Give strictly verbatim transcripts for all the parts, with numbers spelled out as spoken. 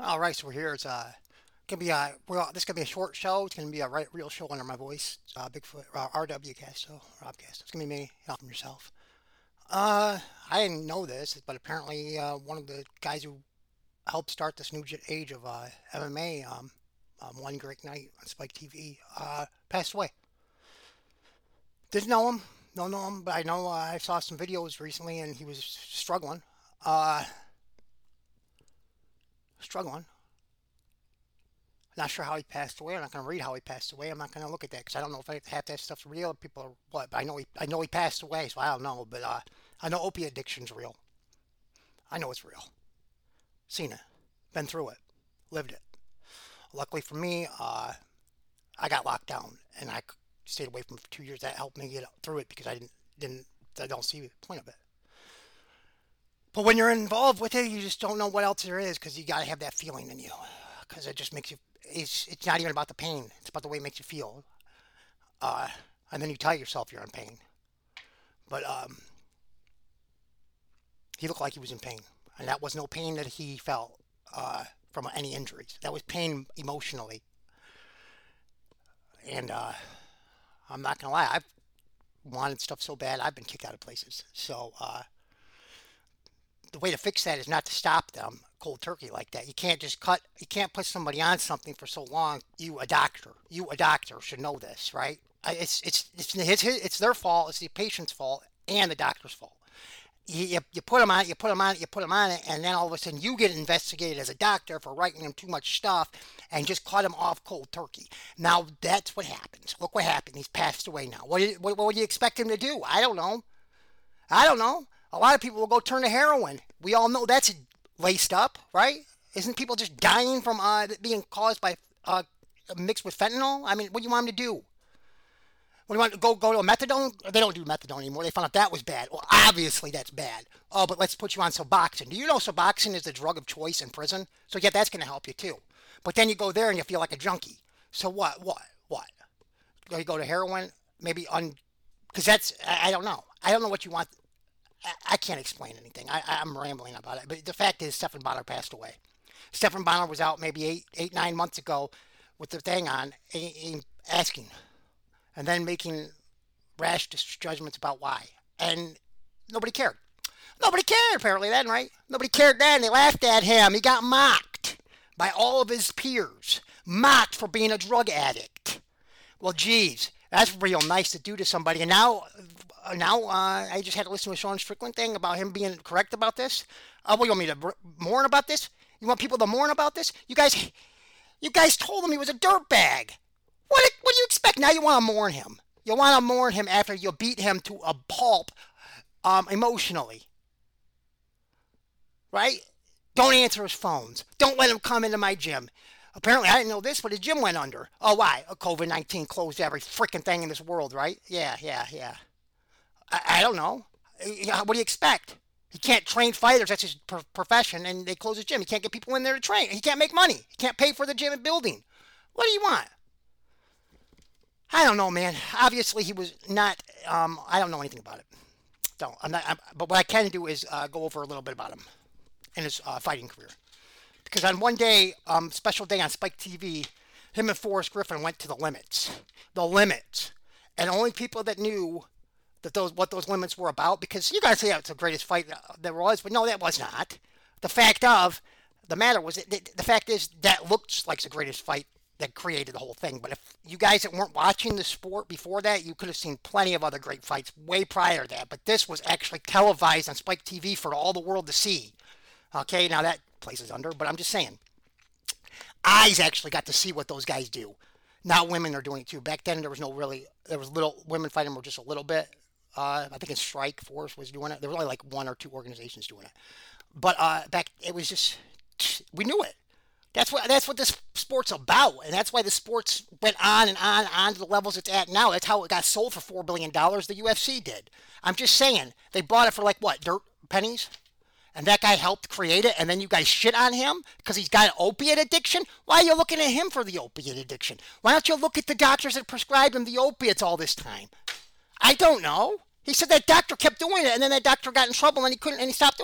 All right, so we're here. It's uh, gonna be a well, this gonna be a short show. It's gonna be a right, real show under my voice. Uh, Bigfoot, uh, R W cast, so Robcast. It's gonna be me. Help from yourself. Uh, I didn't know this, but apparently uh, one of the guys who helped start this new age of uh, M M A, um, um, one great night on Spike T V, uh, passed away. Didn't know him, don't know him, but I know uh, I saw some videos recently, and he was struggling. Uh, struggling. Not sure how he passed away. I'm not going to read how he passed away. I'm not going to look at that because I don't know if half that stuff's real. People are what? But I know he, I know he passed away, so I don't know. But uh, I know opiate addiction's real. I know it's real. Seen it, been through it, lived it. Luckily for me, uh, I got locked down and I stayed away from it for two years. That helped me get through it because I didn't didn't I don't see the point of it. But when you're involved with it, you just don't know what else there is because you got to have that feeling in you because it just makes you. It's it's not even about the pain. It's about the way it makes you feel. Uh, and then you tell yourself you're in pain. But um, he looked like he was in pain, and that was no pain that he felt uh, from any injuries. That was pain emotionally. And uh, I'm not gonna lie, I've wanted stuff so bad. I've been kicked out of places. So uh, the way to fix that is not to stop them cold turkey like that. You can't just cut. You can't put somebody on something for so long. You, a doctor, you, a doctor, should know this, right? It's it's it's it's, it's their fault. It's the patient's fault and the doctor's fault. You, you, you put them on it, you put them on it, you put them on it, and then all of a sudden you get investigated as a doctor for writing them too much stuff and just cut them off cold turkey. Now that's what happens. Look what happened. He's passed away now. What, do you, what, what would you expect him to do? I don't know. I don't know. A lot of people will go turn to heroin. We all know that's laced up, right? Isn't people just dying from uh, being caused by uh, mixed with fentanyl? I mean, what do you want them to do? What do you want to go go to a methadone? They don't do methadone anymore. They found out that was bad. Well, obviously that's bad. Oh, but let's put you on Suboxone. Do you know Suboxone is the drug of choice in prison? So yeah, that's going to help you too. But then you go there and you feel like a junkie. So what? What? What? You go to heroin? Maybe on because that's I, I don't know. I don't know what you want. I, can't explain anything. I, I'm rambling about it. But the fact is, Stephan Bonnar passed away. Stephan Bonnar was out maybe eight, eight, nine months ago with the thing on, asking, and then making rash judgments about why. And nobody cared. Nobody cared, apparently, then, right? Nobody cared then. They laughed at him. He got mocked by all of his peers. Mocked for being a drug addict. Well, geez, that's real nice to do to somebody. And now now uh, I just had to listen to a Sean Strickland thing about him being correct about this. Uh, what, you want me to mourn about this? You want people to mourn about this? You guys, you guys told him he was a dirtbag. What, what do you expect? Now you want to mourn him. You want to mourn him after you beat him to a pulp um, emotionally. Right? Don't answer his phones. Don't let him come into my gym. Apparently, I didn't know this, but his gym went under. Oh, why? COVID nineteen closed every freaking thing in this world, right? Yeah, yeah, yeah. I, I don't know. What do you expect? He can't train fighters. That's his profession, and they close his gym. He can't get people in there to train. He can't make money. He can't pay for the gym and building. What do you want? I don't know, man. Obviously, he was not. Um, I don't know anything about it. Don't. I'm not. I'm, but what I can do is uh, go over a little bit about him and his uh, fighting career. Because on one day, um, special day on Spike T V, him and Forrest Griffin went to the limits. The limits. And only people that knew that those what those limits were about, because you guys say it's the greatest fight there was, but no, that was not. The fact of the matter was, that the fact is that looks like the greatest fight that created the whole thing. But if you guys that weren't watching the sport before that, you could have seen plenty of other great fights way prior to that. But this was actually televised on Spike T V for all the world to see. Okay, now that place is under, but I'm just saying. Eyes actually got to see what those guys do. Now women are doing it too. Back then there was no really, there was little, women fighting were just a little bit. Uh, I think in Strike Force was doing it. There was only like one or two organizations doing it. But uh, back, it was just, we knew it. That's what that's what this sport's about, and that's why the sports went on and on and on to the levels it's at now. That's how it got sold for four billion dollars. The U F C did. I'm just saying they bought it for like what, dirt pennies, and that guy helped create it, and then you guys shit on him because he's got an opiate addiction. Why are you looking at him for the opiate addiction? Why don't you look at the doctors that prescribed him the opiates all this time? I don't know. He said that doctor kept doing it, and then that doctor got in trouble, and he couldn't, and he stopped doing it.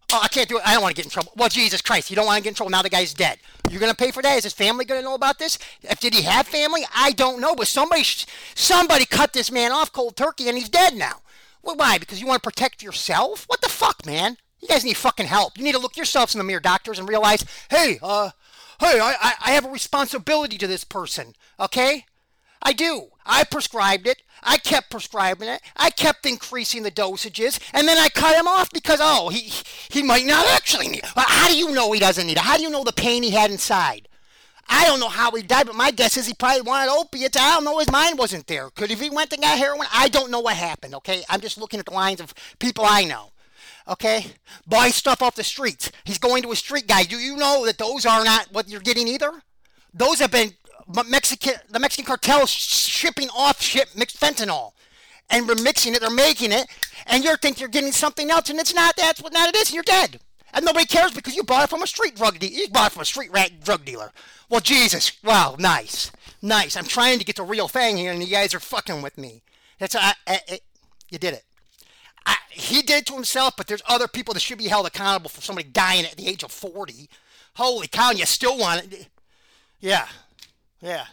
Oh, I can't do it. I don't want to get in trouble. Well, Jesus Christ, you don't want to get in trouble. Now the guy's dead. You're going to pay for that? Is his family going to know about this? If did he have family? I don't know. But somebody, somebody cut this man off cold turkey, and he's dead now. Well, why? Because you want to protect yourself? What the fuck, man? You guys need fucking help. You need to look yourselves in the mirror, doctors, and realize, hey, uh, hey, I, I, I have a responsibility to this person. Okay? I do. I prescribed it. I kept prescribing it. I kept increasing the dosages, and then I cut him off because, oh, he he might not actually need it. How do you know he doesn't need it? How do you know the pain he had inside? I don't know how he died, but my guess is he probably wanted opiates. I don't know. His mind wasn't there. Could if he went and got heroin? I don't know what happened, okay? I'm just looking at the lines of people I know, okay? Buy stuff off the streets. He's going to a street guy. Do you know that those are not what you're getting either? Those have been Mexican, the Mexican cartel shipping off ship mixed fentanyl, and we're mixing it. They're making it, and you think you're getting something else, and it's not. That's what not it is. And you're dead, and nobody cares because you bought it from a street drug dealer. You bought it from a street rat drug dealer. Well, Jesus, wow, nice, nice. I'm trying to get the real thing here, and you guys are fucking with me. That's I, I, I you did it. I, he did it to himself, but there's other people that should be held accountable for somebody dying at the age of forty. Holy cow, and you still want it? Yeah. Yeah.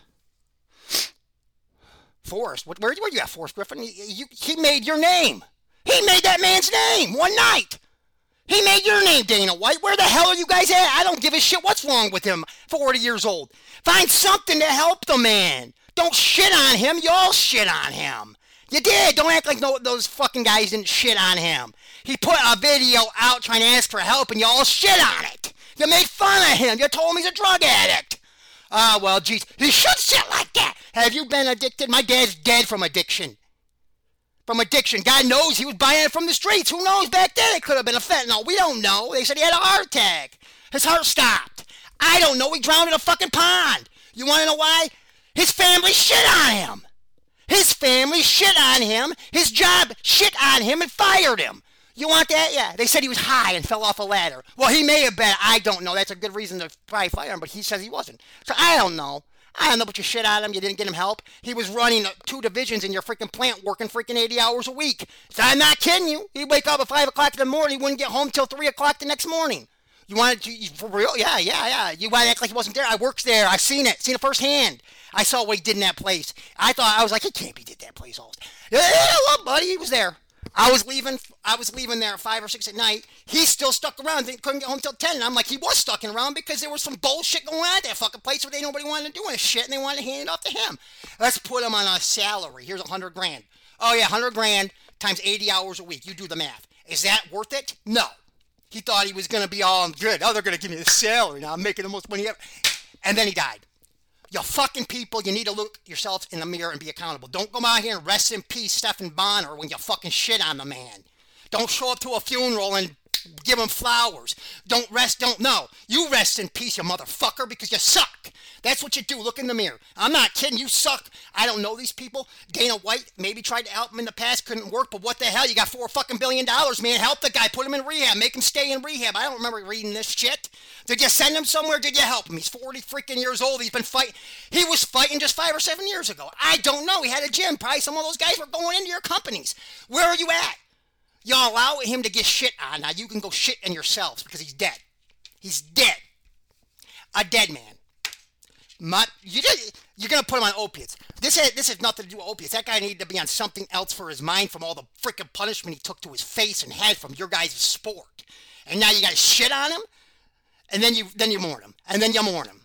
Forrest, what, where, where you at, Forrest Griffin? You, you, he made your name. He made that man's name one night. He made your name, Dana White. Where the hell are you guys at? I don't give a shit what's wrong with him, forty years old. Find something to help the man. Don't shit on him. You all shit on him. You did. Don't act like no, those fucking guys didn't shit on him. He put a video out trying to ask for help, and you all shit on it. You made fun of him. You told him he's a drug addict. Ah, well, geez, he should sit like that. Have you been addicted? My dad's dead from addiction. From addiction. God knows he was buying it from the streets. Who knows? Back then it could have been a fentanyl. We don't know. They said he had a heart attack. His heart stopped. I don't know. He drowned in a fucking pond. You want to know why? His family shit on him. His family shit on him. His job shit on him and fired him. You want that? Yeah. They said he was high and fell off a ladder. Well, he may have been. I don't know. That's a good reason to probably fire him, but he says he wasn't. So I don't know. I don't know, but you shit on him. You didn't get him help. He was running two divisions in your freaking plant, working freaking eighty hours a week. So I'm not kidding you. He'd wake up at five o'clock in the morning. He wouldn't get home till three o'clock the next morning. You wanted to, for real? Yeah, yeah, yeah. You want to act like he wasn't there? I worked there. I've seen it. Seen it firsthand. I saw what he did in that place. I thought, I was like, he can't be did that place all the time. Yeah, well, buddy, he was there. I was leaving. I was leaving there at five or six at night. He still stuck around. They couldn't get home till ten. And I'm like, he was stuck around because there was some bullshit going on at that fucking place where they nobody wanted to do any shit, and they wanted to hand it off to him. Let's put him on a salary. Here's a hundred grand. Oh yeah, hundred grand times eighty hours a week. You do the math. Is that worth it? No. He thought he was gonna be all good. Oh, they're gonna give me a salary now. I'm making the most money ever. And then he died. You fucking people, you need to look yourselves in the mirror and be accountable. Don't go out here and rest in peace, Stephen Bonner, when you fucking shit on the man. Don't show up to a funeral and give him flowers. Don't rest, don't, no. You rest in peace, you motherfucker, because you suck. That's what you do. Look in the mirror. I'm not kidding. You suck. I don't know these people. Dana White maybe tried to help him in the past, couldn't work, but what the hell? You got four fucking billion dollars, man. Help the guy. Put him in rehab. Make him stay in rehab. I don't remember reading this shit. Did you send him somewhere? Did you help him? He's forty freaking years old. He's been fighting. He was fighting just five or seven years ago. I don't know. He had a gym. Probably some of those guys were going into your companies. Where are you at? Y'all allow him to get shit on. Now you can go shit in yourselves because he's dead. He's dead. A dead man. My, you did, you're going to put him on opiates. This has, this has nothing to do with opiates. That guy needed to be on something else for his mind from all the freaking punishment he took to his face and had from your guys' sport. And now you got to shit on him? And then you then you mourn him. And then you mourn him.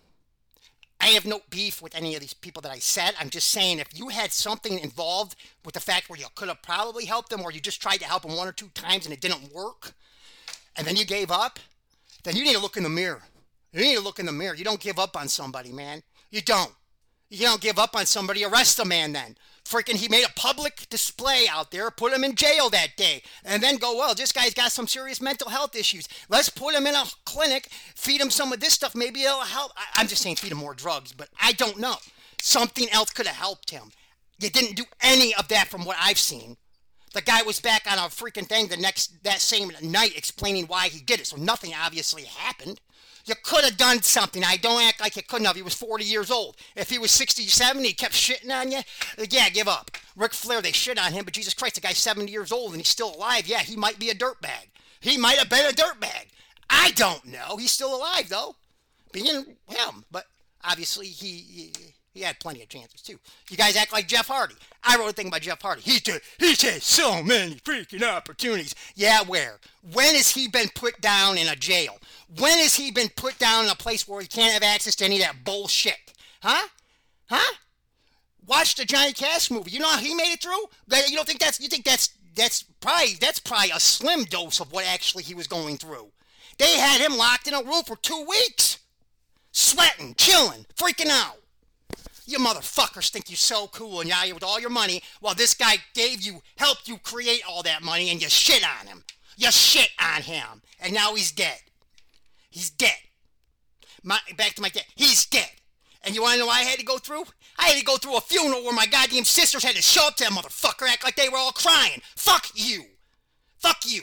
I have no beef with any of these people that I said. I'm just saying if you had something involved with the fact where you could have probably helped them or you just tried to help them one or two times and it didn't work, and then you gave up, then you need to look in the mirror. You need to look in the mirror. You don't give up on somebody, man. You don't. You don't give up on somebody. Arrest the man then. Freaking, he made a public display out there, put him in jail that day, and then go, well, this guy's got some serious mental health issues. Let's put him in a clinic, feed him some of this stuff. Maybe it'll help. I, I'm just saying feed him more drugs, but I don't know. Something else could have helped him. You didn't do any of that from what I've seen. The guy was back on a freaking thing the next, that same night explaining why he did it, so nothing obviously happened. You could have done something. I don't act like you couldn't have. He was forty years old. If he was sixty, seventy, he kept shitting on you, yeah, give up. Ric Flair, they shit on him, but Jesus Christ, the guy's seventy years old and he's still alive. Yeah, he might be a dirtbag. He might have been a dirtbag. I don't know. He's still alive though, being him. But obviously he, he he had plenty of chances too. You guys act like Jeff Hardy. I wrote a thing about Jeff Hardy. He did. He's had so many freaking opportunities. Yeah, where? When has he been put down in a jail? When has he been put down in a place where he can't have access to any of that bullshit? Huh? Huh? Watch the Johnny Cash movie. You know how he made it through? You don't think that's? You think that's that's probably that's probably a slim dose of what actually he was going through. They had him locked in a room for two weeks, sweating, chilling, freaking out. You motherfuckers think you're so cool and yeah, with all your money, while this guy gave you, helped you create all that money, and you shit on him. You shit on him, and now he's dead. He's dead. My, back to my dad. He's dead. And you want to know what I had to go through? I had to go through a funeral where my goddamn sisters had to show up to that motherfucker, act like they were all crying. Fuck you. Fuck you.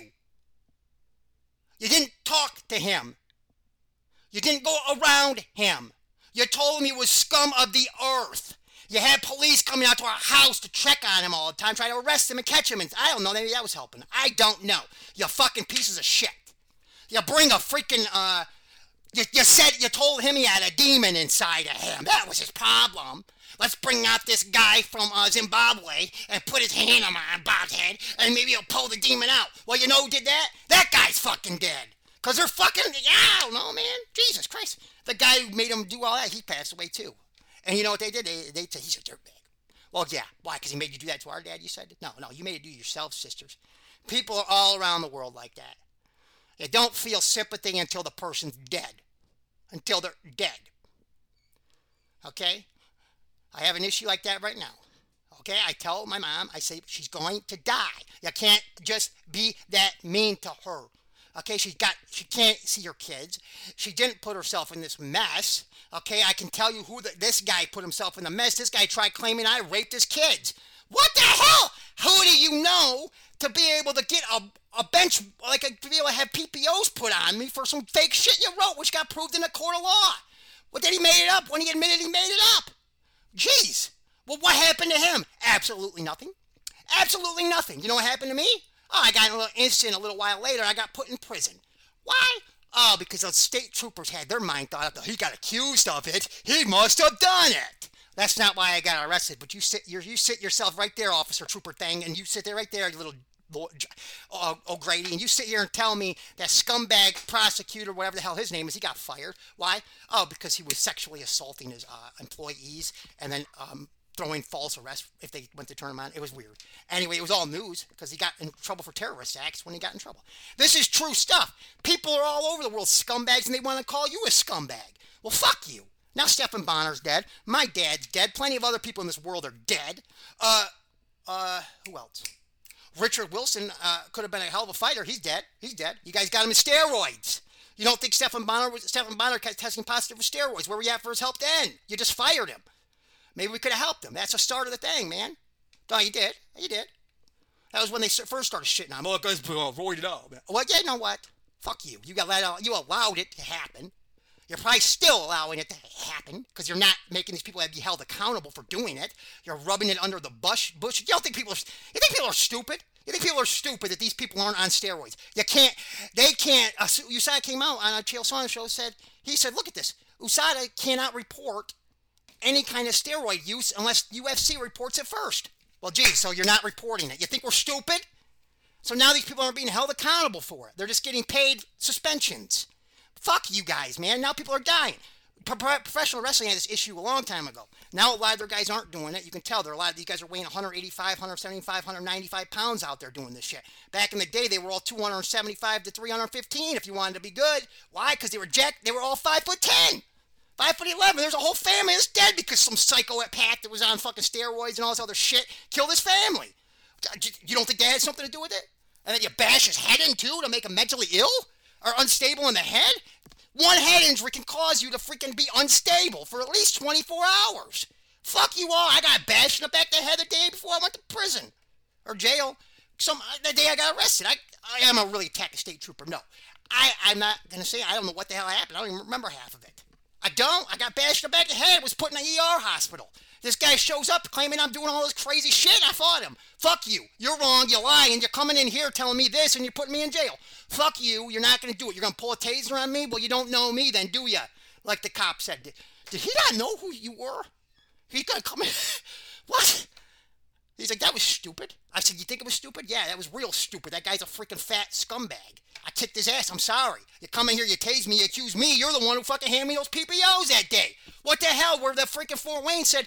You didn't talk to him. You didn't go around him. You told him he was scum of the earth. You had police coming out to our house to check on him all the time, trying to arrest him and catch him. And I don't know, maybe that was helping. I don't know. You fucking pieces of shit. You bring a freaking, uh, you, you said, you told him he had a demon inside of him. That was his problem. Let's bring out this guy from uh, Zimbabwe and put his hand on my Bob's head, and maybe he'll pull the demon out. Well, you know who did that? That guy's fucking dead. Because they're fucking, yeah, I don't know, man. Jesus Christ. The guy who made him do all that, he passed away too. And you know what they did? They, they said, he's a dirtbag. Well, yeah. Why? Because he made you do that to our dad, you said? No, no, you made it do yourself, sisters. People are all around the world like that. You don't feel sympathy until the person's dead. Until they're dead. Okay? I have an issue like that right now. Okay? I tell my mom, I say, she's going to die. You can't just be that mean to her. Okay, she's got, she can't see her kids. She didn't put herself in this mess. Okay, I can tell you who the, this guy put himself in the mess. This guy tried claiming I raped his kids. What the hell? Who do you know to be able to get a, a bench, like a, to be able to have P P Os put on me for some fake shit you wrote, which got proved in a court of law? Well, then he made it up when he admitted he made it up. Jeez. Well, what happened to him? Absolutely nothing. Absolutely nothing. You know what happened to me? Oh, I got in a little incident a little while later. I got put in prison. Why? Oh, because those state troopers had their mind thought up. He got accused of it. He must have done it. That's not why I got arrested. But you sit, you you sit yourself right there, Officer Trooper thing, and you sit there right there, you little uh, O'Grady, and you sit here and tell me that scumbag prosecutor, whatever the hell his name is, he got fired. Why? Oh, because he was sexually assaulting his uh, employees, and then um. throwing false arrests if they went to turn him on. It was weird. Anyway, it was all news because he got in trouble for terrorist acts when he got in trouble. This is true stuff. People are all over the world scumbags, and they want to call you a scumbag. Well, fuck you. Now Stephan Bonner's dead. My dad's dead. Plenty of other people in this world are dead. Uh, uh, who else? Richard Wilson uh, could have been a hell of a fighter. He's dead. He's dead. You guys got him in steroids. You don't think Stephan Bonner was Stephan Bonner testing positive for steroids? Where were you at for his help then? You just fired him. Maybe we could have helped him. That's the start of the thing, man. No, you did. You did. That was when they first started shitting on him. Oh, guys, avoid it all. Well, yeah, you know what? Fuck you. You got let You allowed it to happen. You're probably still allowing it to happen because you're not making these people be held accountable for doing it. You're rubbing it under the bush. Bush. You don't think people are? You think people are stupid? You think people are stupid that these people aren't on steroids? You can't. They can't. Uh, U S A D A came out on a Chael Sonnen show. Said he said, look at this. U S A D A cannot report any kind of steroid use unless U F C reports it first. Well, geez, so you're not reporting it. You think we're stupid? So now these people aren't being held accountable for it. They're just getting paid suspensions. Fuck you guys, man. Now people are dying. Pro- professional wrestling had this issue a long time ago. Now a lot of their guys aren't doing it. You can tell there are a lot of these guys are weighing one eighty-five, one seventy-five, one ninety-five pounds out there doing this shit. Back in the day, they were all two seventy-five to three fifteen if you wanted to be good. Why? Because they were jacked. They were all five foot ten. five foot eleven. There's a whole family that's dead because some psycho at Pat that was on fucking steroids and all this other shit killed his family. You don't think that had something to do with it? And then you bash his head in too to make him mentally ill? Or unstable in the head? One head injury can cause you to freaking be unstable for at least twenty-four hours. Fuck you all. I got bashed in the back of the head the day before I went to prison. Or jail. Some the day I got arrested. I, I am a really attack a state trooper. No. I, I'm not going to say I don't know what the hell happened. I don't even remember half of it. I don't. I got bashed in the back of the head. Was put in an E R hospital. This guy shows up claiming I'm doing all this crazy shit. I fought him. Fuck you. You're wrong. You're lying. You're coming in here telling me this and you're putting me in jail. Fuck you. You're not going to do it. You're going to pull a taser on me? Well, you don't know me then, do ya? Like the cop said. Did, did he not know who you were? He's going to come in. What? He's like, that was stupid. I said, you think it was stupid? Yeah, that was real stupid. That guy's a freaking fat scumbag. I kicked his ass. I'm sorry. You come in here, you tase me, you accuse me. You're the one who fucking handed me those P P Os that day. What the hell? Where the freaking Fort Wayne said,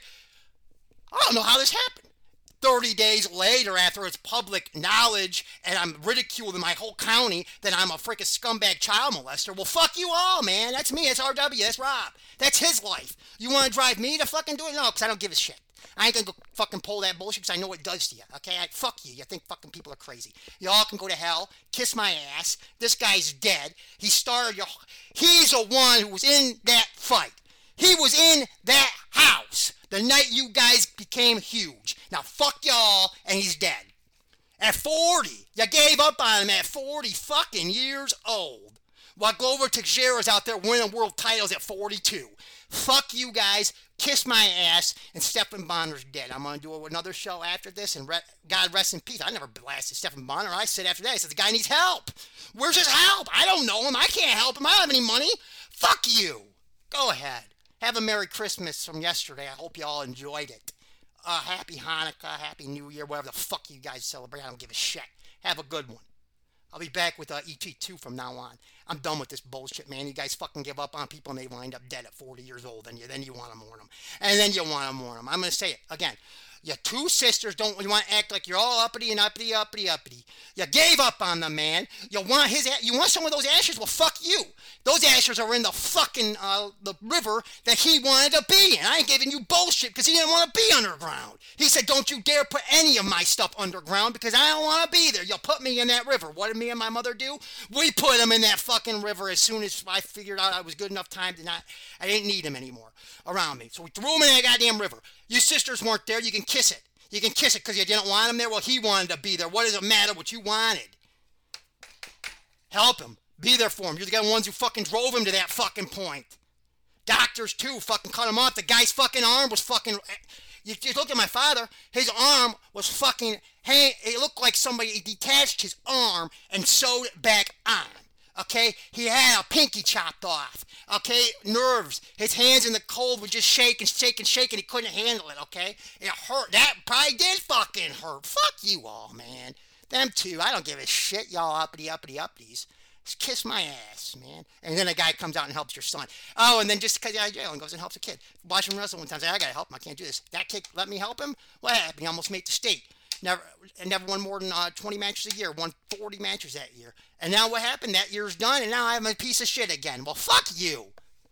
I don't know how this happened. thirty days later, after it's public knowledge and I'm ridiculed in my whole county that I'm a freaking scumbag child molester. Well, fuck you all, man. That's me. That's R W. That's Rob. That's his life. You want to drive me to fucking do it? No, because I don't give a shit. I ain't gonna go fucking pull that bullshit because I know what it does to you, okay? I, fuck you. You think fucking people are crazy. Y'all can go to hell. Kiss my ass. This guy's dead. He started your... He's the one who was in that fight. He was in that house the night you guys became huge. Now fuck y'all, and he's dead. At forty. You gave up on him at forty fucking years old. While Glover Teixeira's out there winning world titles at forty-two. Fuck you guys. Kiss my ass. And Stephan Bonner's dead. I'm going to do another show after this. And re- God rest in peace. I never blasted Stephan Bonner. I said after that, I said, the guy needs help. Where's his help? I don't know him. I can't help him. I don't have any money. Fuck you. Go ahead. Have a Merry Christmas from yesterday. I hope you all enjoyed it. Uh, happy Hanukkah. Happy New Year. Whatever the fuck you guys celebrate. I don't give a shit. Have a good one. I'll be back with uh, E T two from now on. I'm done with this bullshit, man. You guys fucking give up on people and they wind up dead at forty years old. And you, then you want to mourn them. And then you want to mourn them. I'm going to say it again. Your two sisters don't you want to act like you're all uppity and uppity, uppity, uppity. You gave up on the man. You want his, you want some of those ashes? Well, fuck you. Those ashes are in the fucking uh, the river that he wanted to be in. I ain't giving you bullshit because he didn't want to be underground. He said, don't you dare put any of my stuff underground because I don't want to be there. You'll put me in that river. What did me and my mother do? We put him in that fucking river as soon as I figured out I was good enough time to not, I didn't need him anymore around me. So we threw him in that goddamn river. You sisters weren't there. You can kiss it. You can kiss it because you didn't want him there. Well, he wanted to be there. What does it matter what you wanted? Help him. Be there for him. You're the ones who fucking drove him to that fucking point. Doctors, too, fucking cut him off. The guy's fucking arm was fucking... You, you look at my father. His arm was fucking... Hey, it looked like somebody detached his arm and sewed it back on. Okay? He had a pinky chopped off. Okay? Nerves. His hands in the cold would just shake and shake and shake and he couldn't handle it. Okay? It hurt. That probably did fucking hurt. Fuck you all, man. Them two. I don't give a shit. Y'all uppity, uppity, uppities. Just kiss my ass, man. And then a guy comes out and helps your son. Oh, and then just because he's out of jail and goes and helps a kid. Watch him wrestle one time. Say, I gotta help him. I can't do this. That kid let me help him? What happened? He almost made the state. Never, never won more than uh, twenty matches a year. Won forty matches that year. And now what happened? That year's done, and now I'm a piece of shit again. Well, fuck you.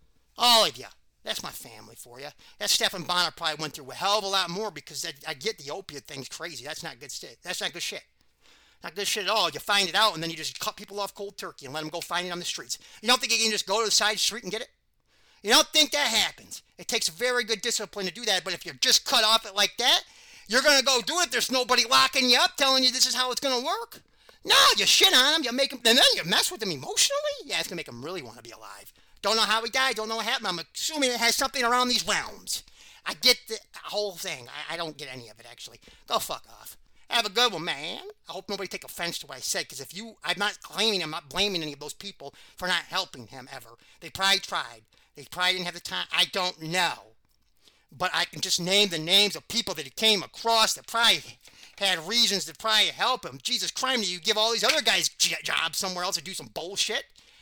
All of you. That's my family for you. That Stephan Bonner probably went through a hell of a lot more because I, I get the opiate thing's crazy. That's not good shit. That's not good shit. Not good shit at all. You find it out, and then you just cut people off cold turkey and let them go find it on the streets. You don't think you can just go to the side street and get it? You don't think that happens. It takes very good discipline to do that, but if you're just cut off it like that, you're going to go do it. There's nobody locking you up telling you this is how it's going to work. No, you shit on them. You make them, and then you mess with them emotionally. Yeah, it's going to make them really want to be alive. Don't know how he died. Don't know what happened. I'm assuming it has something around these realms. I get the whole thing. I, I don't get any of it, actually. Go fuck off. Have a good one, man. I hope nobody take offense to what I said, because if you, I'm not claiming, I'm not blaming any of those people for not helping him ever. They probably tried. They probably didn't have the time. I don't know. But I can just name the names of people that he came across that probably had reasons to probably help him. Jesus Christ, you give all these other guys j- jobs somewhere else to do some bullshit?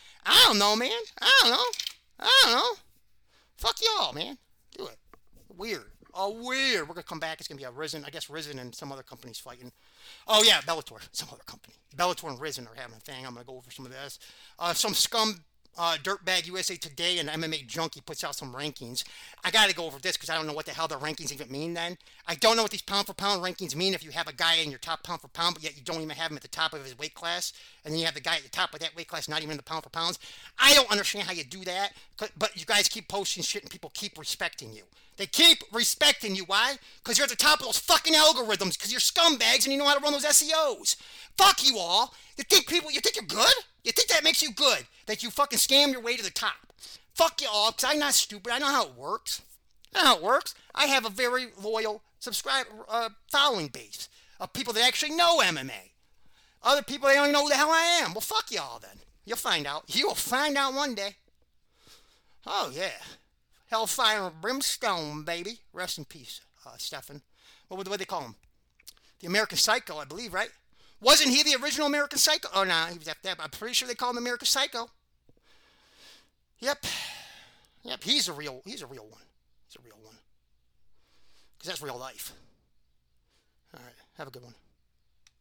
I don't know, man. I don't know. I don't know. Fuck y'all, man. Do it. Weird. Oh, weird. We're going to come back. It's going to be a Risen. I guess Risen and some other companies fighting. Oh, yeah, Bellator. Some other company. Bellator and Risen are having a thing. I'm going to go over some of this. Uh, some scum uh, Dirtbag U S A Today and M M A Junkie puts out some rankings. I got to go over this because I don't know what the hell the rankings even mean then. I don't know what these pound for pound rankings mean if you have a guy in your top pound for pound, but yet you don't even have him at the top of his weight class. And then you have the guy at the top of that weight class not even in the pound for pounds. I don't understand how you do that, but you guys keep posting shit and people keep respecting you. They keep respecting you. Why? Because you're at the top of those fucking algorithms. Because you're scumbags and you know how to run those S E Os. Fuck you all. You think people, you think you're good? You think that makes you good? That you fucking scam your way to the top? Fuck you all, because I'm not stupid. I know how it works. I know how it works. I have a very loyal subscribe uh, following base of people that actually know M M A. Other people, they don't even know who the hell I am. Well, fuck y'all then. You'll find out. You'll find out one day. Oh, yeah. Hellfire and Brimstone, baby. Rest in peace, uh, Stefan. What would what they call him? The American Psycho, I believe, right? Wasn't he the original American Psycho? Oh, no, nah, he was after that. I'm pretty sure they call him American Psycho. Yep. Yep, he's a real, he's a real one. He's a real one. Because that's real life. All right, have a good one.